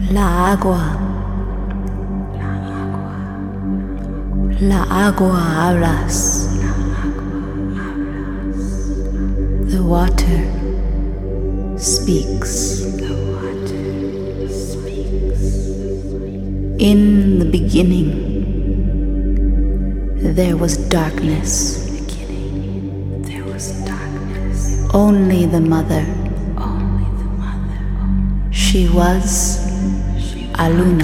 La agua. La agua hablas. The water speaks. In the beginning, there was darkness. Only the mother. She was Aluna.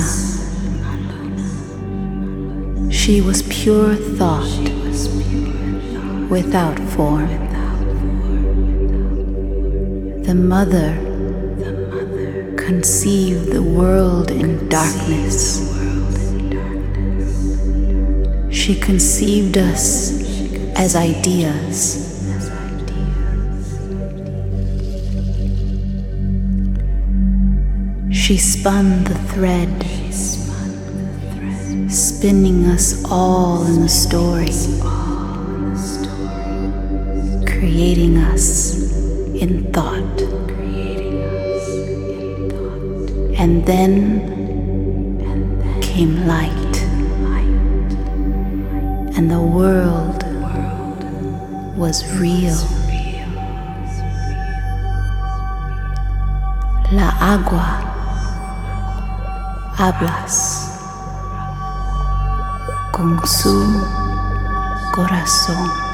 She was pure thought without form. The mother conceived the world in darkness. She conceived us as ideas. She spun the thread, spinning us all in the story, creating us in thought. And then came light, and the world was real. La agua. Hablas con su corazón.